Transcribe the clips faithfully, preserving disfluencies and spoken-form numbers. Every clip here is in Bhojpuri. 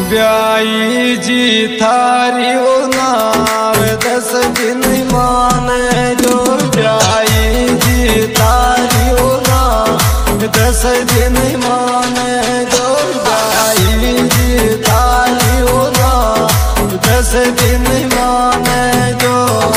ब्याई जी थारी उनार दस दिन माने जो ब्याई जी थारी उनार दस दिन माने जो ब्याई जी थारी उनार दस दिन माने जो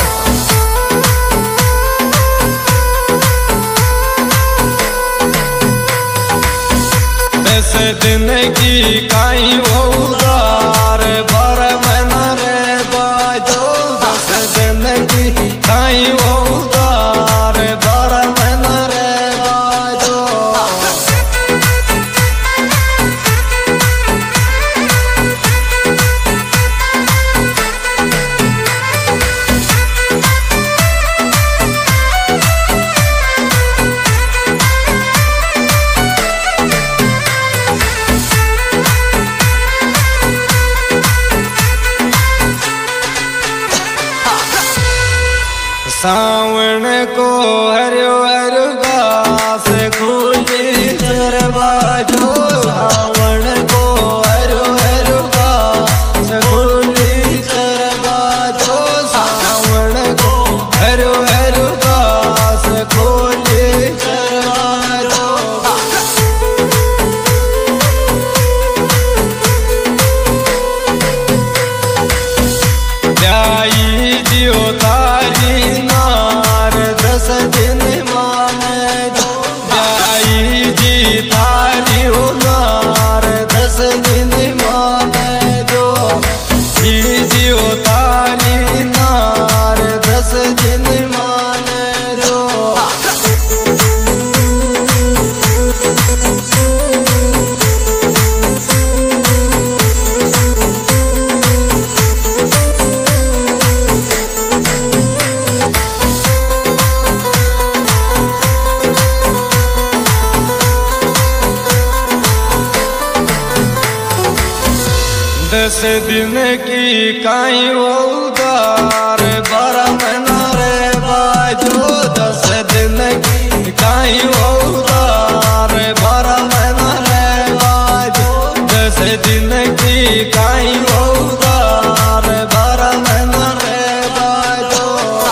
दस दिन की काई वो उदार बार महीना रे बाजो दस दिन की काई वो उदार बार महीना रे बाजो सावण को हरियो हरियो घास खुली दरवाजो सावण को हरियो हरियो घास खुली दरवाजो सावण को हरियो हरियो घास खुली दरवाजो ब्याई दियो तारी दस दिन माने जो ब्याई जी थारी उनार दस दिन माने जो जी जियो तारी नार दस दिन माने जो दस दिन की काई वो उदार बारह महीना रे बाजो दस दिन की काई वो उदार बारह महीना रे बाजो दस दिन की काई वो उदार बारह महीना रे बाजो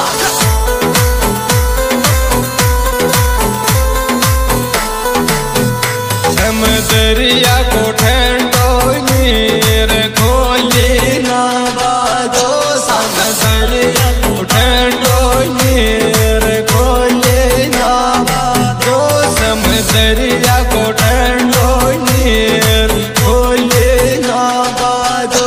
दरिया को ठंडो नीर खोली ना बाजो दरिया को ठंडो नीर खोली ना बाजो दरिया को ठंडो नीर खोली ना बाजो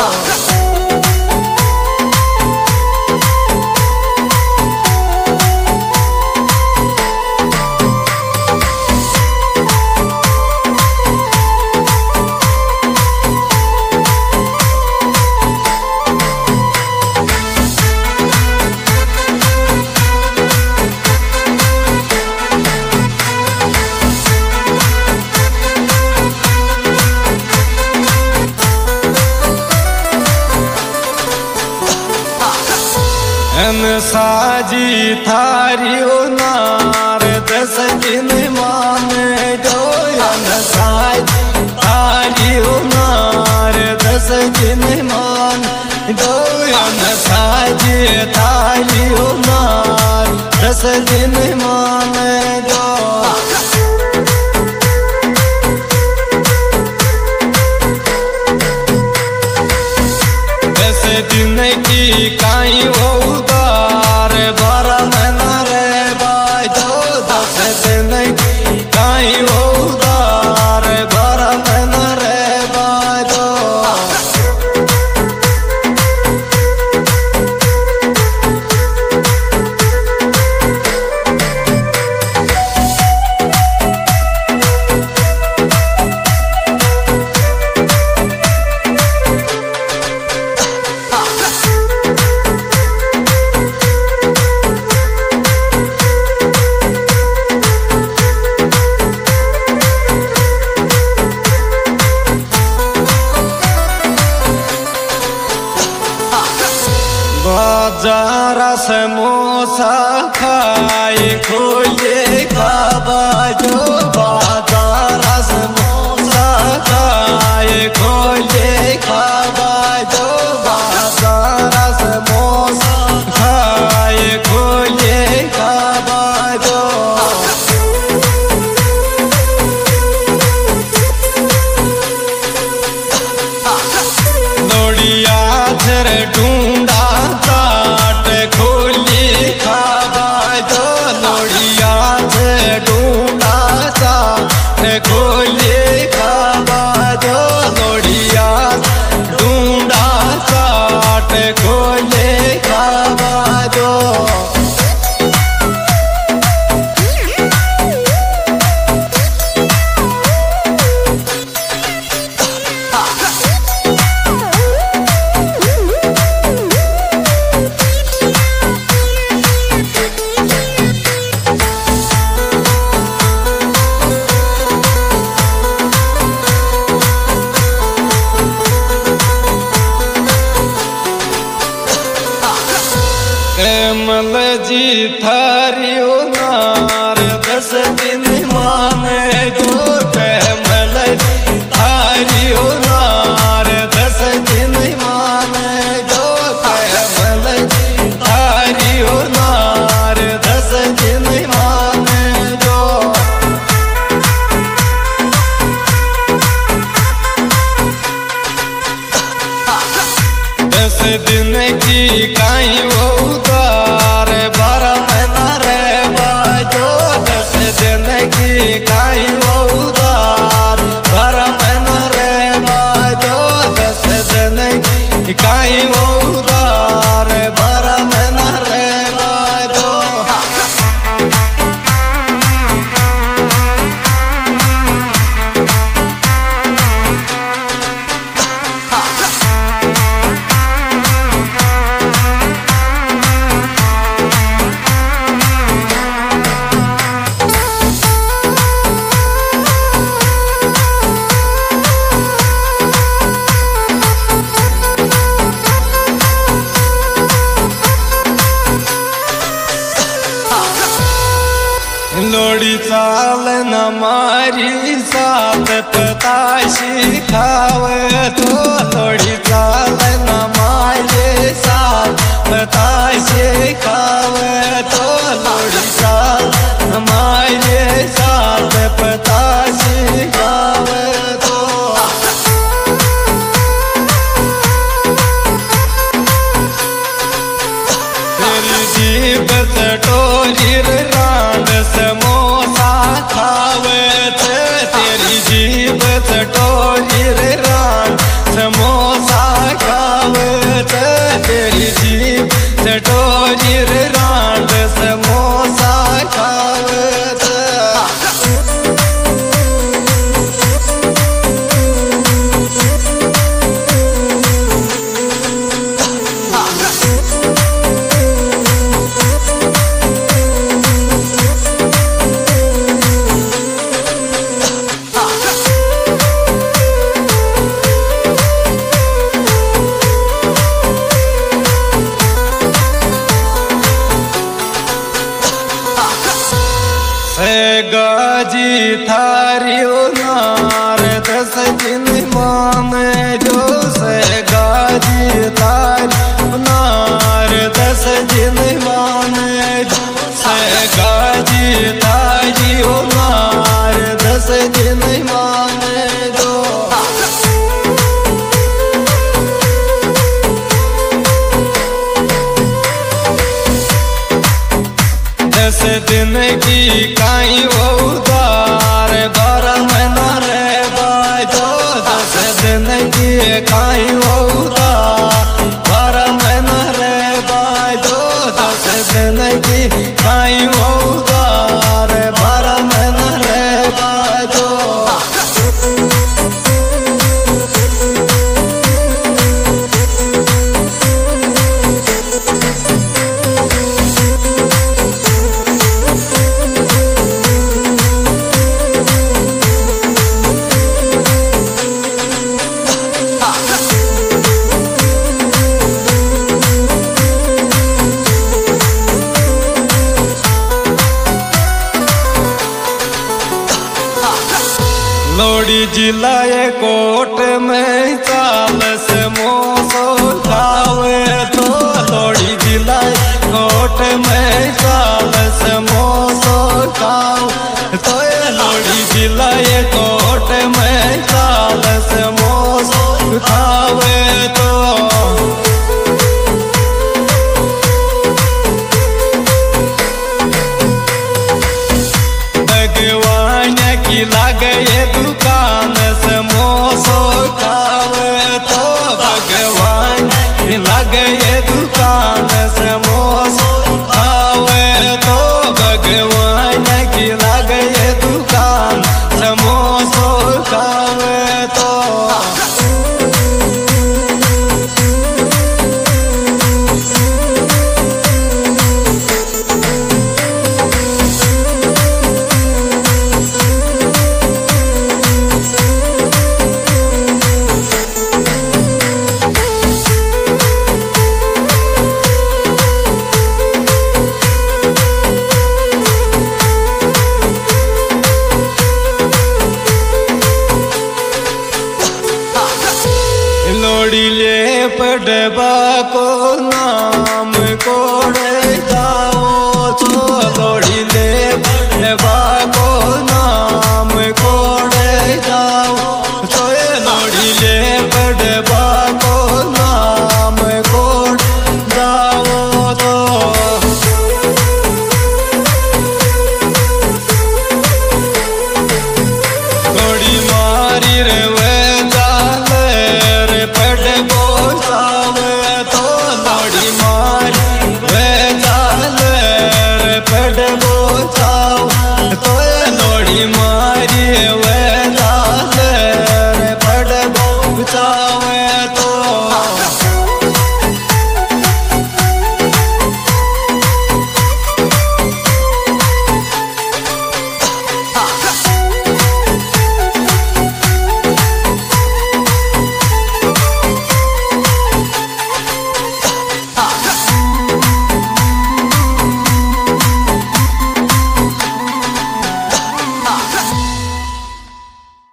साजी थारी उनार दस दिन माने जो साजी थारी उनार दस दिन मान जो साजी थारी उनार दस दिन माने जो दस दिन की काई वो उदार बारह महीना रे बाजो दस दिन की काई वो उदार बारह महीना रे बाजो बाजारा समोसा खाए खोले खाबा जो बाजारा समोसा खाए खोले साथ पताशी खावे तो लोड़ी चाले न माये साथ पताशी खावे तो लोड़ी चाल न माये साथ पताशी खावे तो तेरी जीभ चटोरी रांड समोसा खावे थे तेरी जीभ चटोरी रांड समोसा खावे थे तेरी जीभ चटोरी रांड समोसा खावे थे गाजी थारी उनार दस दिन माने जो से गाजी थारी उनार दस दिन माने जो से गाजी थारी उनार दस दिन माने जो दस दिन की काई उदार बारह महीना रे बाजो दस दिन की काई उदार बारह महीना रे बाजो दस दिन की काई उदार बारह महीना रे बाजो लोड़ी जिलाए कोट में चाल से मोसो खावे तो लोड़ी जिलाए कोट में चाल से मोसो खावे तो लोड़ी जिलाए कोट में चाल से मोसो खावे तो भगवान की लगे दुकान समोसो खावे तो भगवान की लगे दुकान समोसो खावे तो भगवान की लगे दुकान समोसो खावे तो लोड़ी ले पड़बा